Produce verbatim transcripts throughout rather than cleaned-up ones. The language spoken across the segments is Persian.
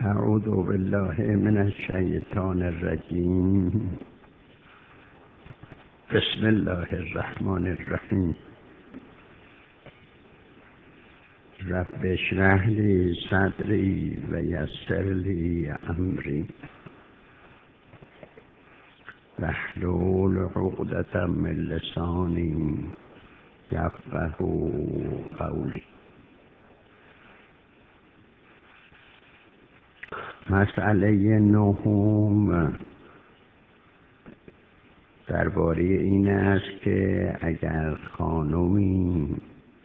اعوذ بالله من الشیطان الرجیم. بسم الله الرحمن الرحیم. رب اشرح لی صدری و یسر لی امری واحلل عقدة من لسانی یفقهوا قولی. مسئله نهم درباره این است که اگر خانمی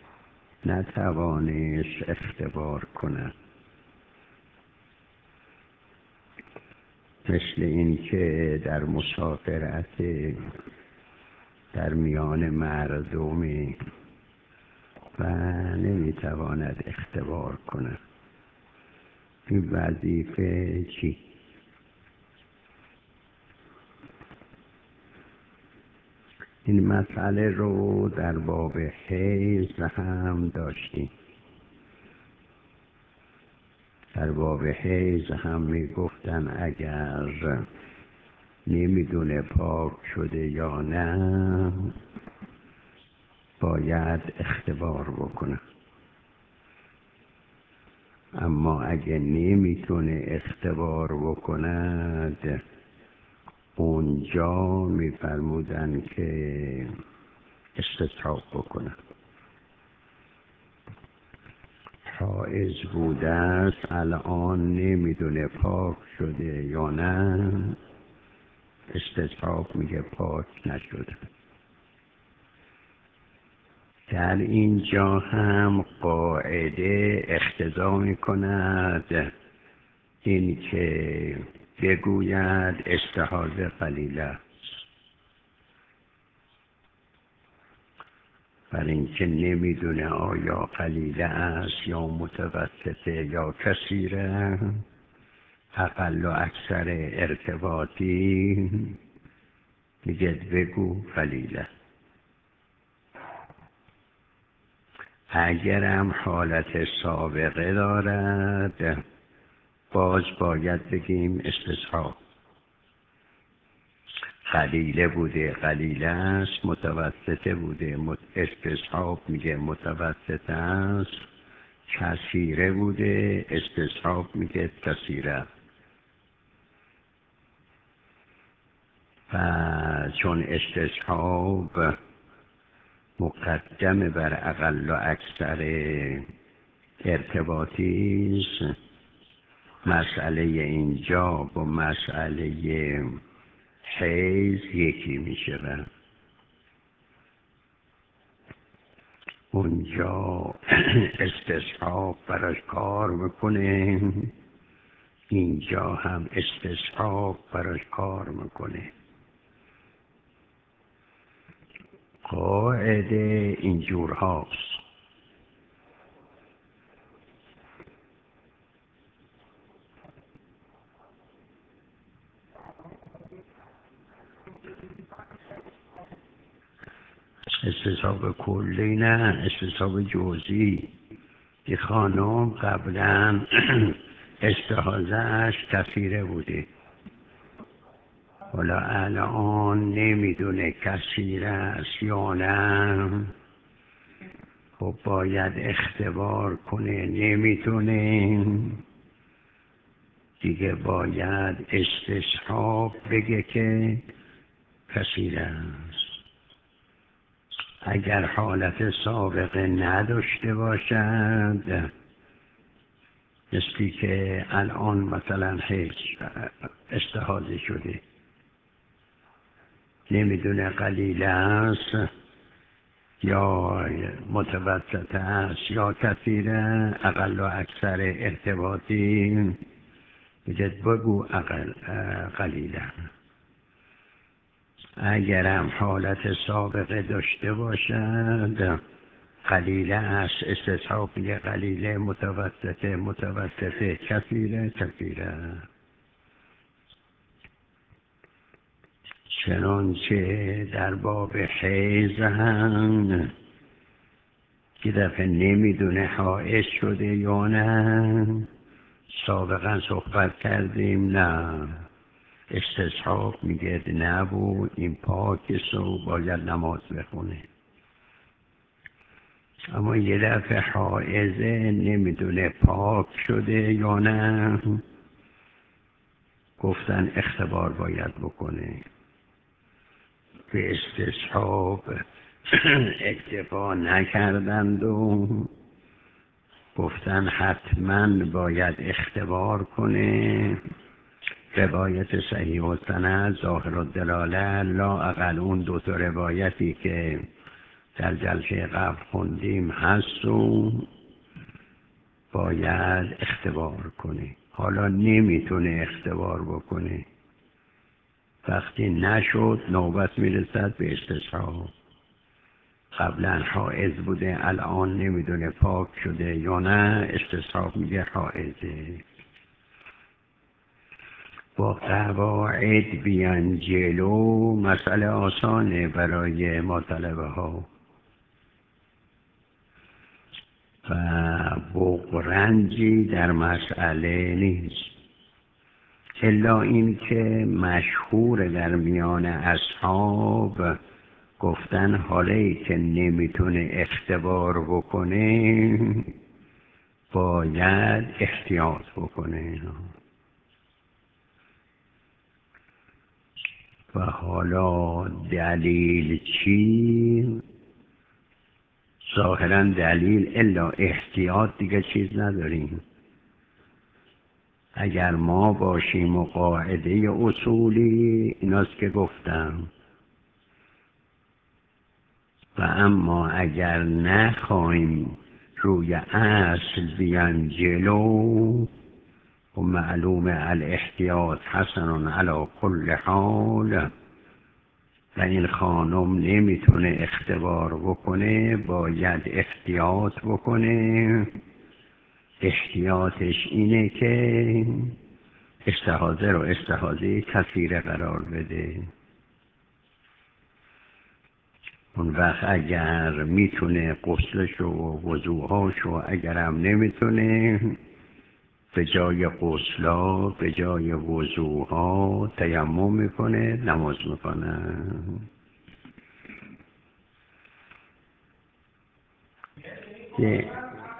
نتوانست اختبار کند، مثل این که در مسافرت در میان مردم و نمیتواند اختبار کند، این وظیفه چی؟ این مسئله رو در باب حیض هم داشتیم. در باب حیض هم میگفتن اگر نمیدونه پاک شده یا نه باید اختبار بکنه، اما اگه نمیتونه اختبار بکند اونجا میفرمودن که استطراق بکنه. حائض بوده است، الان نمیدونه پاک شده یا نه، استطراق میگه پاک نشده. در اینجا هم قاعده اقتضا میکند این که بگوید استحاضه قلیله است، برای اینکه نمیدونه آیا قلیله است یا متوسطه یا کثیره. اقل و اکثر ارتباطی میگه بگو قلیله. اگرم حالت سابقه دارد باز باید بگیم استصحاب. قلیله بوده قلیله است، متوسطه بوده استصحاب میگه متوسطه است، کثیره بوده استصحاب میگه کثیره. و چون استصحاب مقدم بر اقل و اکثر ارتباطی است، مسئله اینجا با مسئله حیض یکی میشه. اونجا استصحاب براش کار میکنه، اینجا هم استصحاب براش کار میکنه. قاعده اینجور هاست. استصحاب کلی نه، استصحاب جزئی. که خانم قبلا استحاضه‌اش کثیره بوده، حالا الان نمیدونه کثیره است یا نه، خب باید اختبار کنه، نمیتونه دیگه باید استصحاب بگه که کثیره است. اگر حالت سابقه نداشته باشد، مثلی که الان مثلا حیض استحاضه شده، نمیدونه قلیله است یا متوسطه است یا کثیره، اقل و اکثر ارتباطی میگه بگو اقل قلیله. اگرم حالت سابقه داشته باشد قلیله است، استصحاب میگه قلیله، متوسطه متوسطه، کثیره کثیره. چنانچه در باب حیض هم که دفعه نمیدونه حائض شده یا نه، سابقا صحبت کردیم نه استصحاب میگه نه و این پاکست و باید نماز بخونه. اما یه دفعه حائزه نمیدونه پاک شده یا نه، گفتن اختبار باید بکنه. به استصحاب اکتفا نکردند و گفتن حتما باید اختبار کنه. روایت صحیح و سند ظاهر الدلاله لا اقل اون دو تا روایتی که در جلسه قبل خوندیم هست و باید اختبار کنه. حالا نمیتونه اختبار بکنه، وقتی نشد نوبت میرسد به استصحاب. قبلا حائض بوده الان نمیدونه پاک شده یا نه، استصحاب میگه حائضه. با قواعد بیان جلو مسئله آسانه برای ما طلبه ها و بغرنجی در مسئله نیست، الا این که مشهور در میان اصحاب گفتن حالی که نمیتونه اختبار بکنه باید احتیاط بکنه. و حالا دلیل چی؟ ظاهرا دلیل الا احتیاط دیگه چیز نداریم. اگر ما باشیم و قاعده اصولی ایناست که گفتم، و اما اگر نخواهیم روی اصل بیان جلو و معلوم الاحتیاط حسن علی کل حال و این خانم نمیتونه اختبار بکنه باید احتیاط بکنه. احتیاطش اینه که استحاضه رو استحاضه کثیره قرار بده. اون وقت اگر میتونه غسلش و وضوهاش و اگرم نمیتونه به جای غسلا به جای وضوها تیمم میکنه نماز میکنه. یه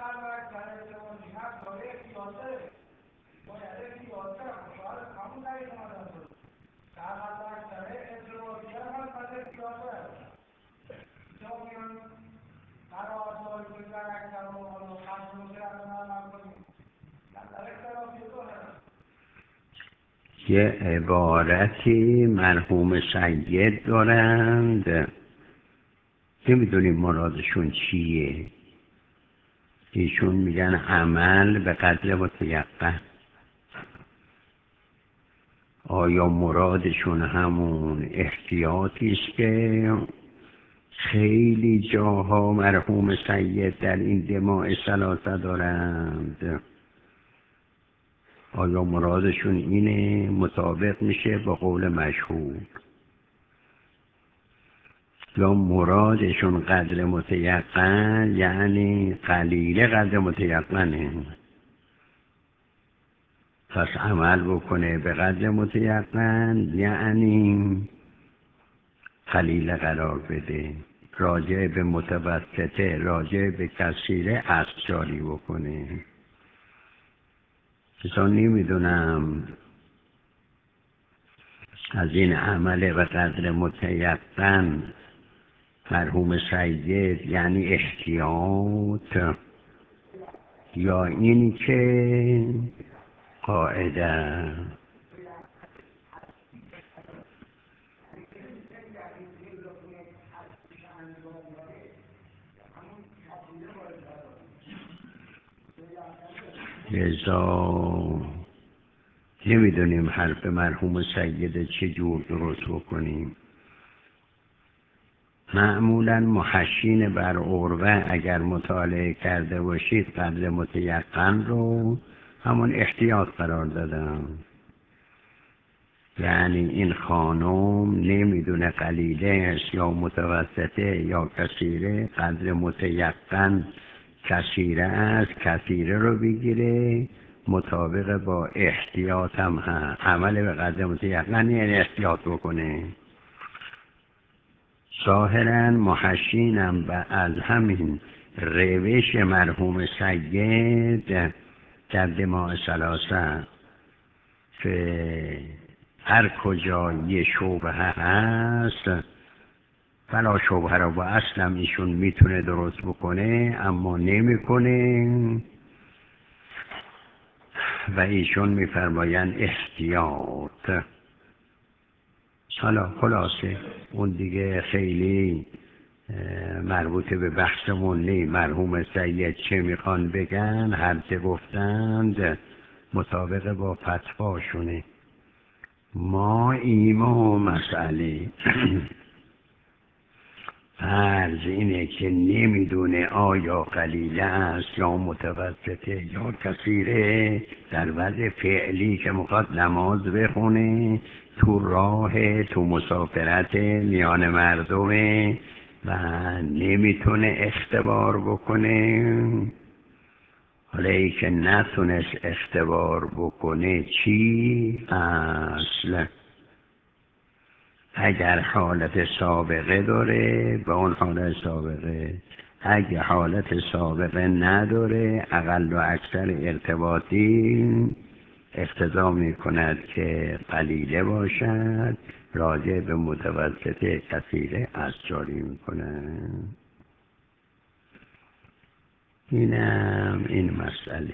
یه عبارتی مرحوم سید دارند، نمیدونیم مرادشون چیه. ایشون میگن عمل به قدر متیقن. آیا مرادشون همون احتیاطی است که خیلی جاها مرحوم سید در این دماء ثلاثه دارند؟ آیا مرادشون اینه مطابق میشه با قول مشهور، یا مرادشون قدر متیقن یعنی قلیل قدر متیقنه؟ پس عمل بکنه به قدر متیقن یعنی قلیل قرار بده، راجع به متوسطه راجع به کثیره اصل جاری بکنه. کسا نمیدونم از این عمل به قدر متیقن مرحوم سید یعنی احتیاط یا این که قاعده. لذا نمیدونیم حرف مرحوم سید چجور درست بکنیم. معمولا محشین بر عروه اگر مطالعه کرده باشید قدر متیقن رو همون احتیاط قرار دادم، یعنی این خانم نمیدونه قلیله است یا متوسطه یا کثیره، قدر متیقن کثیره است، کثیره رو بگیره، مطابق با احتیاط هم هست. عمل به قدر متیقن یعنی احتیاط بکنه. ظاهرا محشینم و از همین روش مرحوم سید در دماء ثلاثه که هر کجا یه شبهه هست فلا شبهه را با اصلم ایشون میتونه درست بکنه اما نمیکنه و ایشون میفرماین احتیاط. حالا خلاصه اون دیگه خیلی مربوط به بحثمون نی. مرحوم سید چه میخوان بگن هر چه گفتند مطابق با فتواشونه. ما ایما مسئله فرض اینه که نمیدونه آیا قلیله است یا متوسطه یا کثیره. در وضع فعلی که میخواد نماز بخونه تو راه تو مسافرت میان مردمه و نمیتونه اختبار بکنه. حالا ای که نتونست اختبار بکنه چی اصل؟ اگر حالت سابقه داره به اون حالت سابقه، اگر حالت سابقه نداره اقل و اکثر ارتباطی اقتضا می کند که قلیله باشد، راجع به متوسط کثیره از جاری می کند. اینم این مسئله.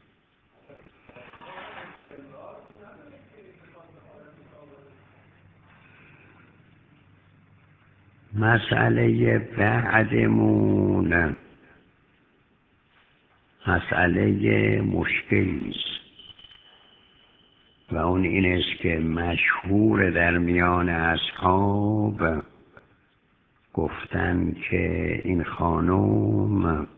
مسئله بعدمون مسئله مشکلی است و اون این است که مشهور در میان اصحاب گفتن که این خانم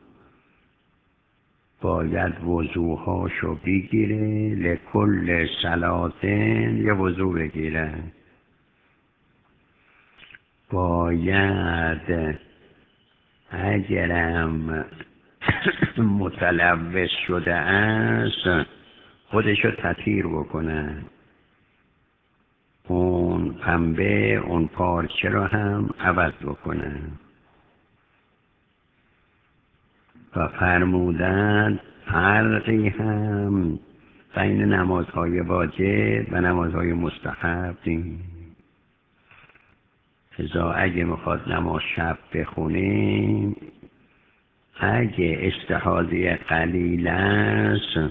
باید وضوهاشو بگیره، لکل صلاتن یه وضو بگیره، باید اگرم متلوث شده است خودشو تطهیر بکنه، اون پنبه اون پارچه رو هم عوض بکنه. و فرمودند فرقی هم بین نمازهای واجب و نمازهای مستحب نیست. ازا اگه میخواد نماز شب بخونیم اگه استحاضه قلیل است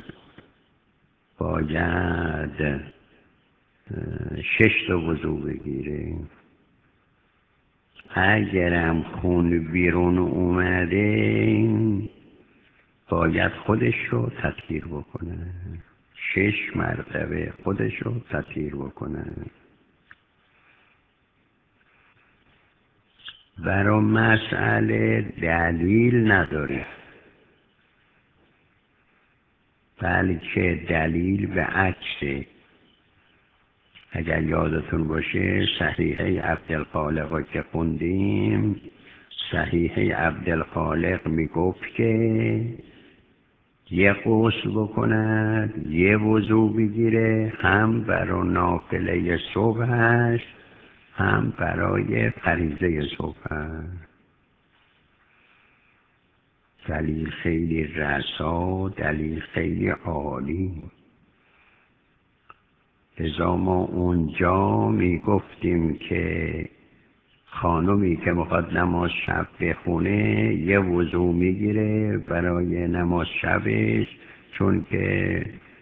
باید شش تا وضو بگیره، اگرم خون بیرون اومده باید خودش رو تطهیر بکنه، شش مرتبه خودش رو تطهیر بکنه. برای مسئله دلیل نداره، بلکه دلیل به عکسه. اگر یادتون باشه صحیحه عبدالخالق که خوندیم، صحیحه عبدالخالق میگفت که یه غسل بکند یه وضو بگیره، هم برای نافله صبحش هم برای فریضه صبح. دلیل خیلی رسا، دلیل خیلی عالی. لذا ما اونجا میگفتیم که خانمی که میخواد نماز شب بخونه یه وضو میگیره برای نماز شبش، چون که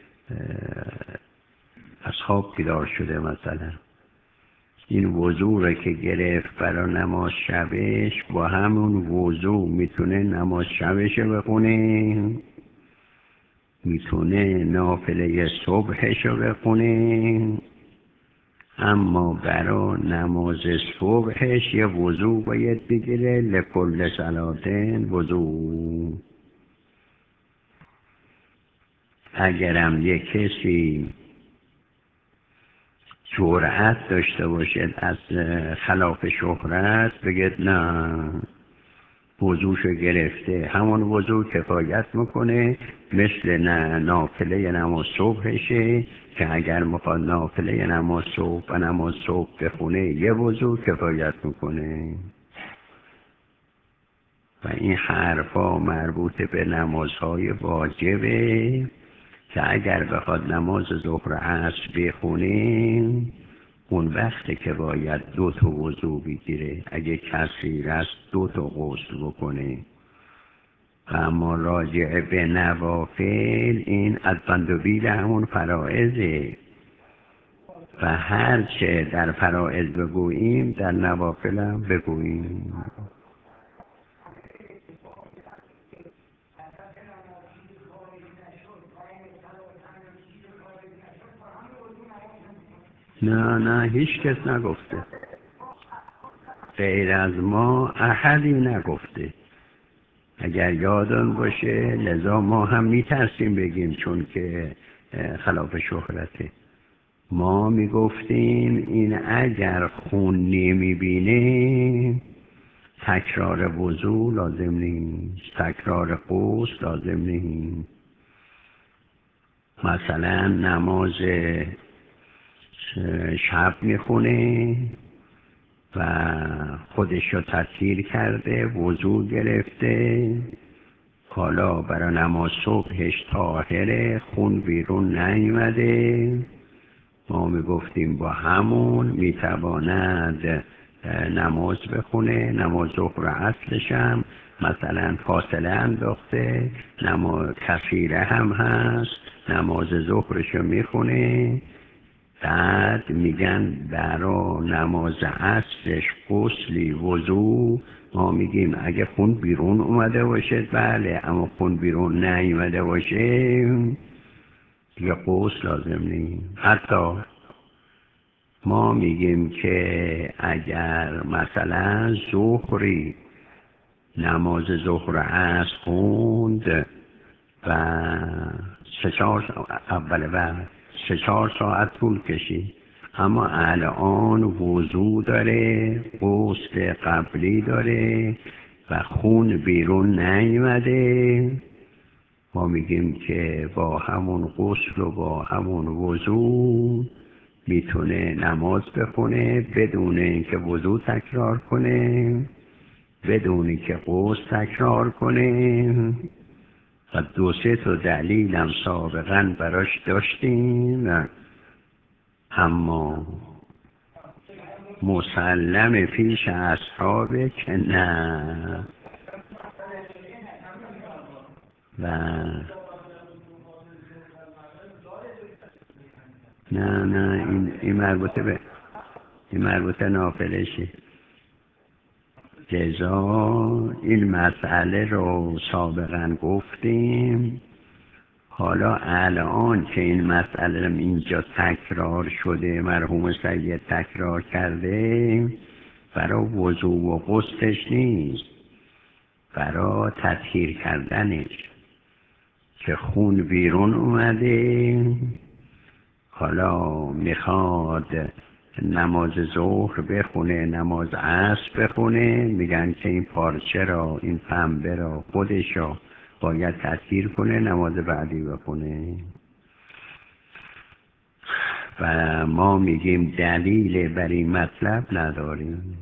از خواب بیدار شده مثلا، این وضو رو که گرفت برای نماز شبش با همون وضو میتونه نماز شبش بخونه، میتونه نافله صبحش رو بخونه، اما برای نماز صبحش یه وضو باید بگیره، لکل صلاتن وضو. اگرم یه کسی جرأت داشته باشد از خلاف شهرت بگید نه وضوشو گرفته همون وضو کفایت میکنه، مثل نافله نماز صبحشه که اگر میخواد نافله نماز صبح و نماز صبح بخونه یه وضو کفایت میکنه. و این حرفا مربوط به نمازهای واجبه که اگر بخواد نماز ظهر عصر بخونه اون وقته که باید دو تا وضو بگیره، اگه کسی رست دو تا غسل بکنه. و اما راجع به نوافل این از بندوبیل همون فرائضه و هر چه در فرائض بگوییم در نوافل هم بگوییم. نه نه هیچ کس نگفته، غیر از ما احدی نگفته. اگر یادون باشه، لذا ما هم میترسیم بگیم چون که خلاف شهرته. ما میگفتیم این اگر خون نمیبینه تکرار وضو لازم نیست، تکرار غسل لازم نیست. مثلا نماز شب میخونه و خودش رو تطهیر کرده، وضو گرفته، حالا برای نماز صبحش طاهره، خون بیرون نیومده، ما میگفتیم با همون میتواند نماز بخونه. نماز ظهر اصلش هم مثلا فاصله انداخته، نماز کثیره هم هست، نماز ظهرشو میخونه. بعد میگن برای نماز عصرش غسلی وضو، ما میگیم اگه خون بیرون اومده باشه بله، اما خون بیرون نیومده باشه دیگه غسل لازم نیست. حتی ما میگیم که اگر مثلا ظهری نماز ظهر عصر خوند و سه چهار اول وقت سه چهار ساعت طول کشید، اما الان وضو داره، غسل قبلی داره و خون بیرون نیومده، ما میگیم که با همون غسل و با همون وضو میتونه نماز بخونه بدون اینکه وضو تکرار کنه، بدون اینکه غسل تکرار کنه. و دو سه تا دلیلم سابقا براش داشتیم، اما مسلم پیش اصحابه که نه. و نه نه این, این مربوطه به این مربوطه نافلشه. جزا این مسئله رو سابقا گفتیم، حالا الان که این مسئله اینجا تکرار شده، مرحوم سید تکرار کرده، برای وضو و غسلش نیست، برای تطهیر کردنش که خون بیرون اومده، حالا میخواد نماز ظهر بخونه، نماز عصر بخونه، میگن که این پارچه را، این پنبه را خودش را باید تطهیر کنه، نماز بعدی بخونه. و ما میگیم دلیل بر این مطلب نداریم.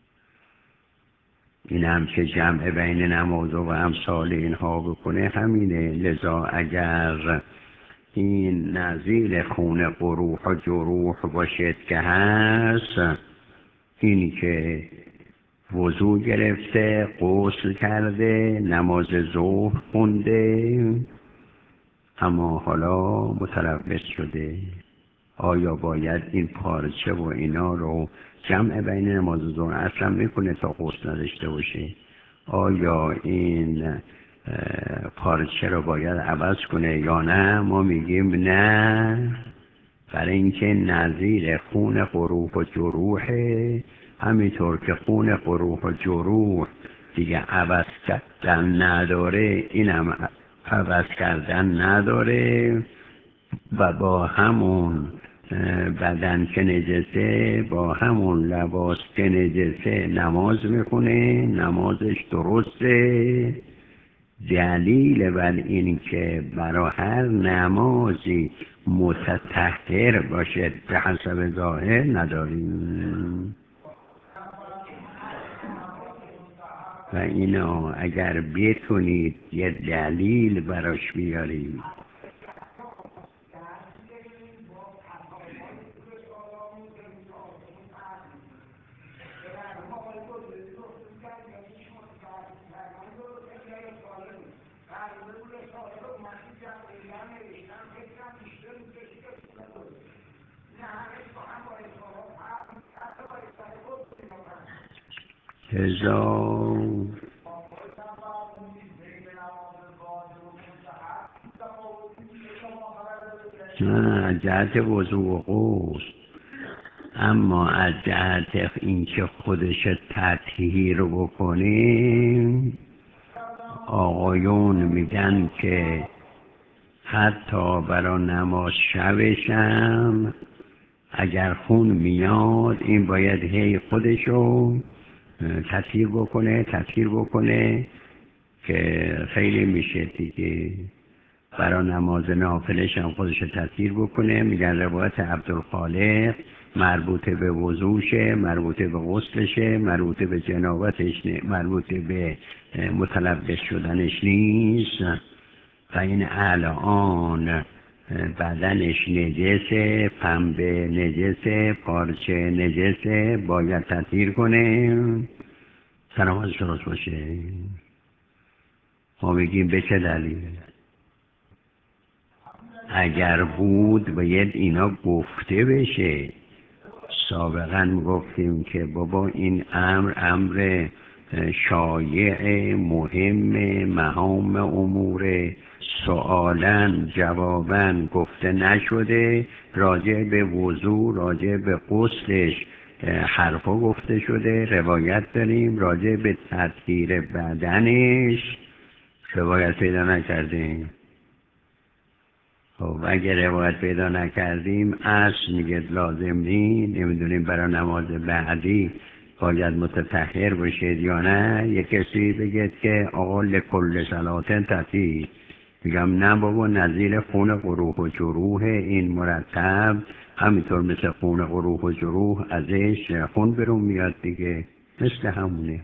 این هم که جمع بین نماز و امثال اینها بکنه همینه. لذا اگر این نزیل خون قروح و جروح باشد که هست، اینی که وضو گرفته، غسل کرده، نماز ظهر خونده، اما حالا متلبس شده، آیا باید این پارچه و اینا رو جمع بین نماز ظهر اصلا میکنه تا غسل نداشته باشه؟ آیا این پارچه رو باید عوض کنه یا نه؟ ما میگیم نه، برای اینکه نظیر خون قروح و جروحه، همینطور که خون قروح و جروح دیگه عوض کردن نداره، اینم عوض کردن نداره و با همون بدن که نجسه با همون لباس که نجسه نماز میکنه، نمازش درسته. دلیل بر این که برای هر نمازی متطهر باشه به حسب ظاهر نداریم و اینا اگر بتونید یه دلیل براش بیاریم. هزار نه جهت وضوع و غسل، اما از جهت اینکه خودش تطهیر بکنیم آقایون میگن که حتی برای نماز شبشم اگر خون میاد این باید هی خودشو تطهیر بکنه تطهیر بکنه که خیلی میشه دیگه. برای نماز نافلش هم خودش تطهیر بکنه. میگن روایت عبدالخالق مربوطه به وضوشه، مربوطه به غسلشه، مربوطه به جنابتش، مربوطه به متلبس شدنش نیست. و این الان بدنش نجسه، پنبه نجسه، پارچه نجسه، باید تطهیر کنه سلامتش درست باشه. ما میگیم به چه دلیل؟ اگر بود باید اینا گفته بشه. سابقا گفتیم که بابا این امر امر شایع مهم مهام امور سؤالن جوابن گفته نشده. راجع به وضوع راجع به غسلش حرفا گفته شده، روایت داریم. راجع به تطهیر بدنش روایت پیدا نکردیم. خب اگر روایت پیدا نکردیم اصل میگه لازم نیست، نمیدونیم برای نماز بعدی باید متطهر باشید یا نه. یک کسی بگه که آقا لکل صلاتن تطهیر، میگم نه بابا، نظیر خون قروح و جروح این مرتب همینطور مثل خون قروح و جروح ازش خون برون میاد دیگه، مثل همونه.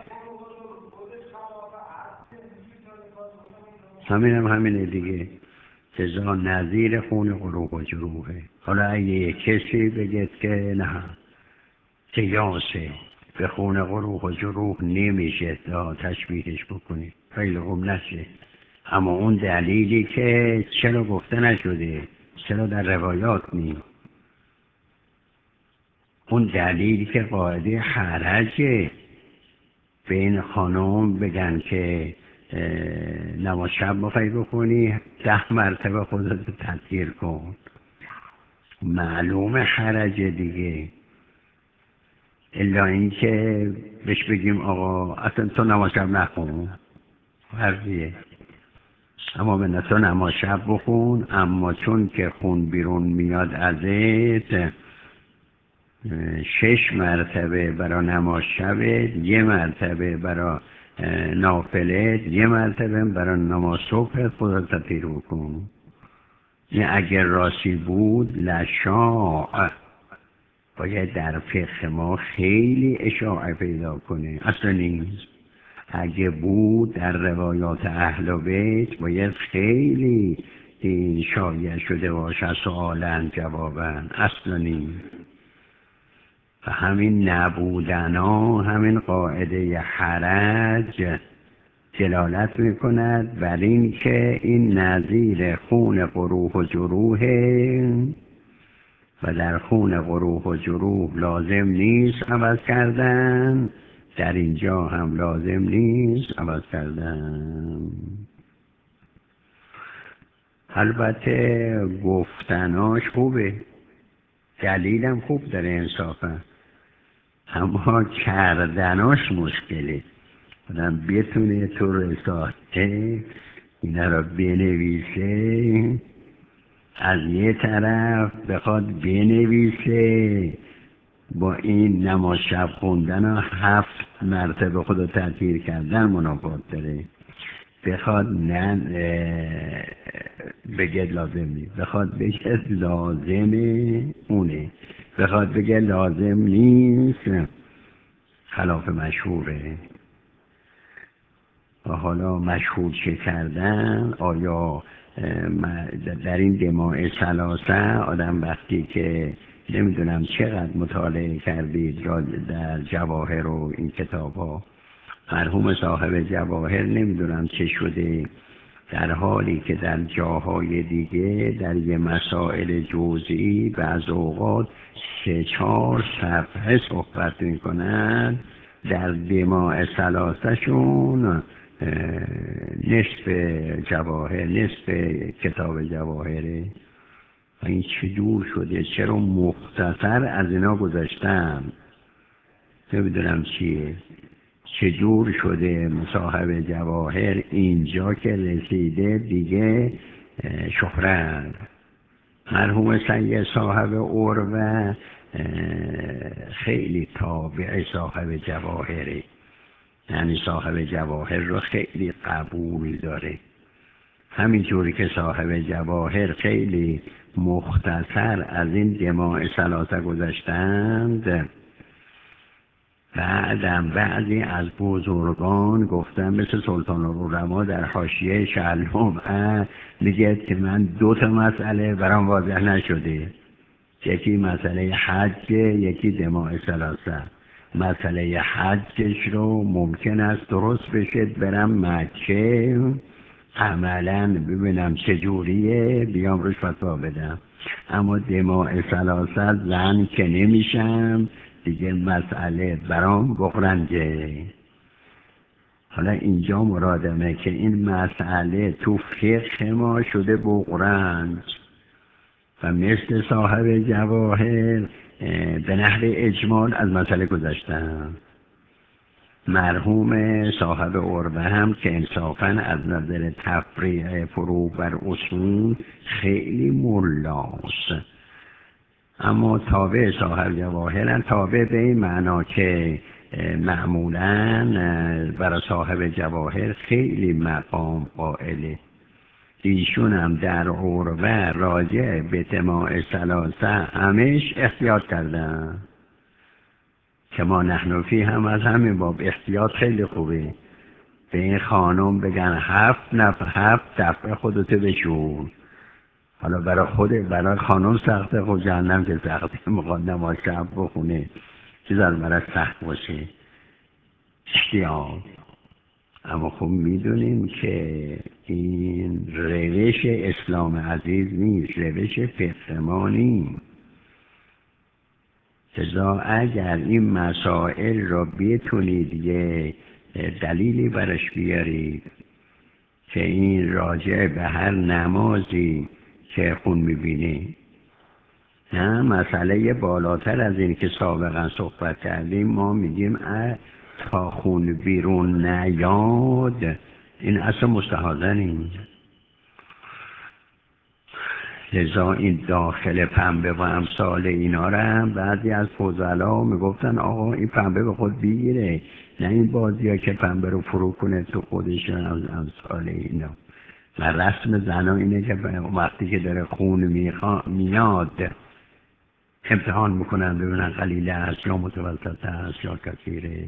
همین هم همینه دیگه، جزا نظیر خون قروح و جروحه. حالا اگه کسی بگه که نه قیاسه به خون قروح و جروح نمیشه تا تشبیهش بکنی، خیلی خوب نشه. اما اون دلیلی که چرا گفته نشده، چرا در روایات نی، اون دلیلی که قاعده حرجه بین خانم بگن که نماز شب بخوای بکنی ده مرتبه خودت تطهیر کن، معلوم حرجه دیگه. الا اینکه بهش بگیم آقا اصلا تو نماز شب نخون، حرفیه. اما به تو نماز شب بخون، اما چون که خون بیرون میاد ازت شش مرتبه برای نماز شبت، یه مرتبه برای نافلت، یه مرتبه برای نماز صبح خودت تطهیر بکن. این اگر راستی بود لشاع باید در فقه ما خیلی اشاعه پیدا کنه، اصلا نیست. اگه بود در روایات اهل بیت باید خیلی شایع شده باشه، سؤالن جوابن، اصلا نیست. و همین نبودنا، همین قاعده حرج دلالت میکند بر این که این نظیر خون قروح و جروحه و در خون قروح و جروح لازم نیست عوض کردن، در اینجا هم لازم نیست عوض کردن. البته گفتناش خوبه، دلیلم خوب داره انصافا، اما کردناش مشکله. آدم بتونه تو رساله اینا را بنویسه از یه طرف بخواد بنویسه با این نماز شب خوندن و هفت مرتبه خدا تطهیر کردن منافات داره، بخواد نه بگه لازم نیست، بخواد بگه لازمه اونه، بخواد بگه لازم نیست خلاف مشهوره. و حالا مشهور چه کردن؟ آیا در این دماء ثلاثه آدم وقتی که نمیدونم چقدر مطالعه کردید در جواهر و این کتاب ها، مرحوم صاحب جواهر نمیدونم چه شده در حالی که در جاهای دیگه در یه مسائل جزئی بعض اوقات سه چهار صفحه صحبت میکنن، در دماء ثلاثه شون نصف جواهر نصف کتاب جواهره. این چه دور شده؟ چرا مختصر از اینا گذاشتم؟ نمیدونم چیه، چه دور شده صاحب جواهر اینجا که رسیده دیگه شهرت. مرحوم سید صاحب عروه خیلی تابع صاحب جواهره، یعنی صاحب جواهر رو خیلی قبول داره، همینجوری که صاحب جواهر خیلی مختصر از این دماء ثلاثه گذاشتند. بعدم بعضی از بزرگان گفتن مثل سلطان العلماء در حاشیه شعلوم میگه که من دو تا مسئله برام واضح نشده، یکی مسئله حج، یکی دماء ثلاثه. مسئله حجش رو ممکن است درست بشه برم مکه عملا ببینم چجوریه بیام روش فتوا بدم، اما دماء ثلاثه زن که نمیشم دیگه مسئله برام بغرنجه. حالا اینجا مرادمه که این مسئله تو فقه ما شده بغرنج و مثل صاحب جواهر به نحو اجمال از مسئله گذاشتن. مرحوم صاحب عروه هم که انصافاً از نظر تفریع فروع بر اصول خیلی ملاست، اما تابع صاحب جواهرن، تابع به این معنا که معمولاً برای صاحب جواهر خیلی مقام قائله. ایشون هم در عروه راجع به دماء ثلاثه همش احتیاط کردن که ما نحنفی هم از همین باب احتیاط خیلی خوبه. به این خانم بگن هفت نفر هفت دفعه خودتو بشور، حالا برای خود برای خانم سخته، خود جهنم که سخته، میخواد نماز شب بخونه چیزا برای سخت باشه احتیاط. اما خب میدونیم که این روش اسلام عزیز نیست، روش فقه ما نیست. لذا اگر این مسائل را بتونید یه دلیلی برش بیارید که این راجع به هر نمازی که خون میبینی، نه مسئله بالاتر از این که سابقا صحبت کردیم، ما میگیم تا خون بیرون نیاد این اصلا مستحاضه نیست. لذا این داخل پنبه و امثال اینا رو هم بعضی از فضلا میگفتن آقا این پنبه به خود بگیره، نه این بازی ها که پنبه رو فرو کنه تو خودش از امثال اینا. و رسم زنا اینه که وقتی که داره خون میاد امتحان میکنن ببینن قلیله است یا متوسط است یا کثیره.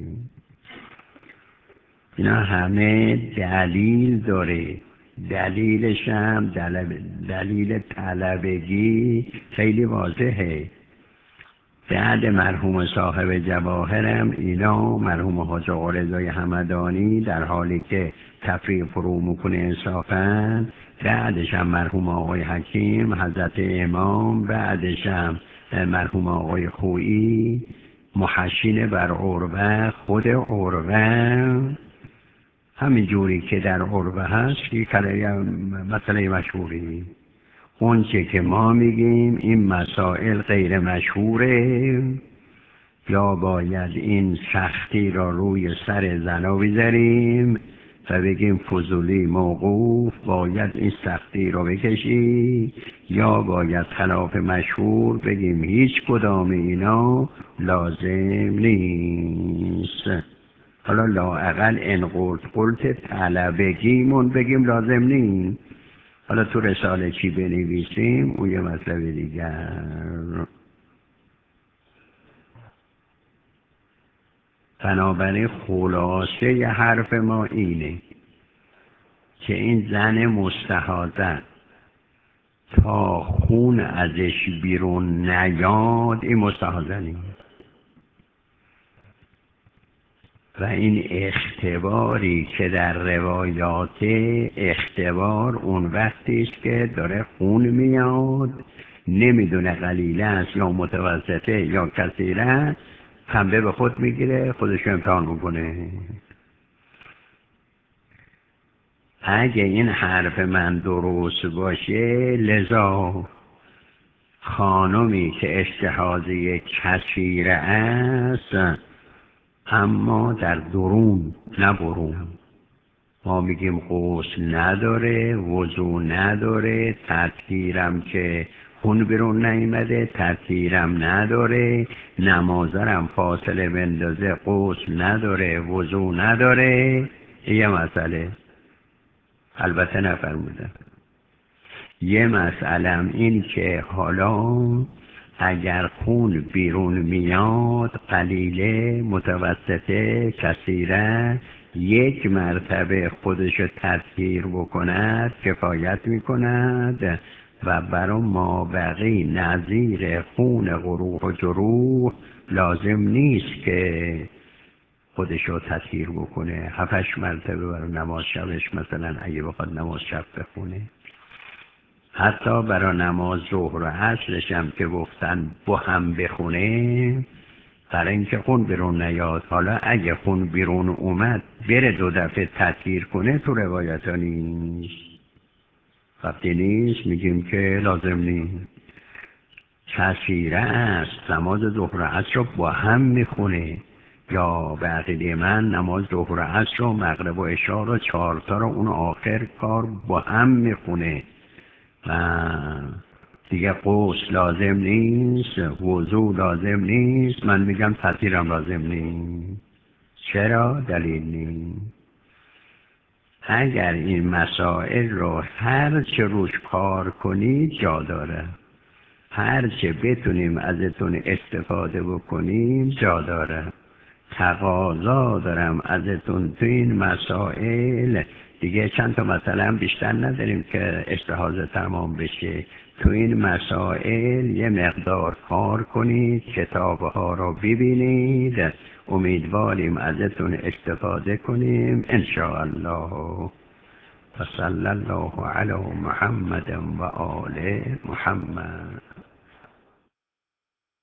اینا همه دلیل داره، دلیلش هم دلیل طلبگی خیلی واضحه. بعد مرحوم صاحب جواهرم اینا مرحوم حاج آقا رضای همدانی در حالی که تفریع فرو میکنه انصافاً، بعدش هم مرحوم آقای حکیم حضرت امام، بعدش هم مرحوم آقای خویی محشین بر عروه، خود عروه همین جوری که در عروه هست یک مسئله مشهوری. اون چه که ما میگیم این مسائل غیر مشهوره، یا باید این سختی را روی سر زنا بذاریم و بگیم فضولی موقوف باید این سختی را بکشی، یا باید خلاف مشهور بگیم هیچ کدام اینا لازم نیست. حالا لااقل ان قلت قلت طلبگیمون بگیم لازم نیست. حالا تو رساله چی بنویسیم اون یه مطلب دیگر. بنابراین خلاصه ی حرف ما اینه که این زن مستحاضه تا خون ازش بیرون نیاد این مستحاضه نیست. و این اختباری که در روایات اختبار اون وقتی است که داره خون میاد، نمیدونه قلیله است یا متوسطه یا کثیره، پنبه به خود میگیره خودش امتحان میکنه. اگه این حرف من درست باشه، لذا خانمی که استحاضه کثیره است اما در درون نه برون، ما میگیم غسل نداره، وضو نداره، تطهیرم که خون بیرون نیامده تطهیرم نداره، نمازرم فاصله بندازه غسل نداره، وضو نداره. یه مسئله البته نفرمودم. یه مسئله این که حالا اگر خون بیرون میاد قلیله متوسطه کثیره، یک مرتبه خودش تطهیر بکند کفایت میکند و برای ما بقی نظیر خون قروح و جروح لازم نیست که خودشو تطهیر بکنه. هفتش مرتبه برای نماز شبش مثلا اگه بخواد نماز شب بخونه، حتی برای نماز ظهر و عصرش هم که گفتن با هم بخونه برای اینکه خون بیرون نیاد. حالا اگه خون بیرون اومد بره دو دفعه تطهیر کنه تو روایت ها نیست. وقتی نیست میگیم که لازم نیست. کثیره است نماز ظهر و عصر رو با هم میخونه، یا به عقیده من نماز ظهر و عصر و مغرب و عشا رو چهارتا رو اون آخر کار با هم میخونه و دیگه غسل لازم نیست، وضو لازم نیست. من میگم تطهیرم لازم نیست. چرا؟ دلیل نیست. اگر این مسائل رو هر چه روش کار کنید جا داره، هر چه بتونیم ازتون استفاده بکنیم جا داره. تقاضا دارم ازتون تو این مسائل دیگه چند تا مثلا بیشتر نداریم که استحاضه تمام بشه. تو این مسائل یه مقدار کار کنید، کتابه ها رو ببینید، امیدواریم ازتون استفاده کنیم انشاءالله. و صلی الله علی محمد و آل محمد.